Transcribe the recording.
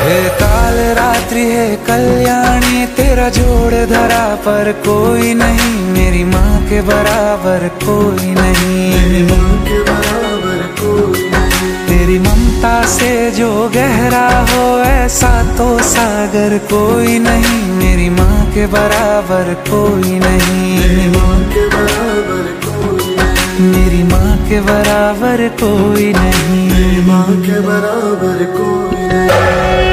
हे काल रात्रि है कल्याणी, तेरा जोड़ धरा पर कोई नहीं, मेरी माँ के बराबर कोई नहीं, मेरी माँ के बराबर कोई नहीं। तेरी ममता से जो गहरा हो ऐसा तो सागर कोई नहीं, मेरी माँ के बराबर कोई नहीं, मेरी माँ के बराबर कोई नहीं, मेरी माँ के बराबर कोई नहीं, मेरी माँ के बराबर कोई नहीं।